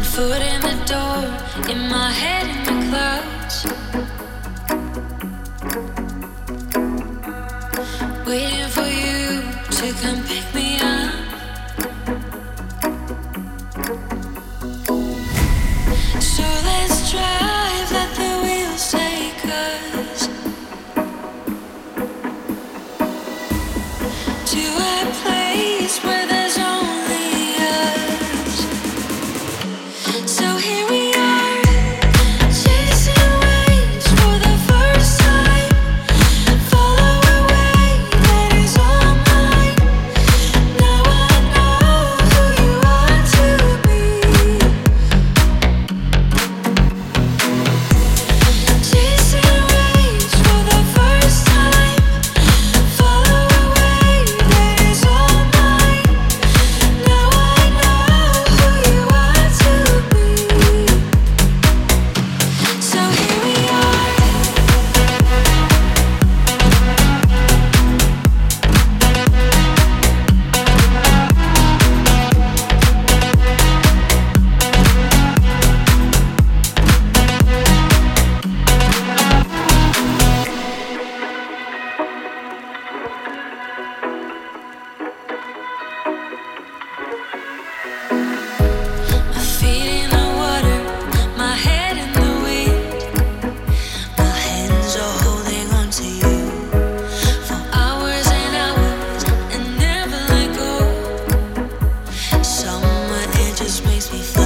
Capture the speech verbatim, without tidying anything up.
Foot in the door, in my head in the clouds, waiting for you to come pick me up. So let's drive, let the wheels take us to a place where there's only us. So here we are, chasing waves for the first time. Follow a way that is all mine. Now I know who you are to be. Chasing waves for the first time. Follow a way that is all mine. Now I know who you are to be. So here we are. My feet in the water, my head in the wind. My hands are holding on to you for hours and hours and never let go. Summer, it just makes me feel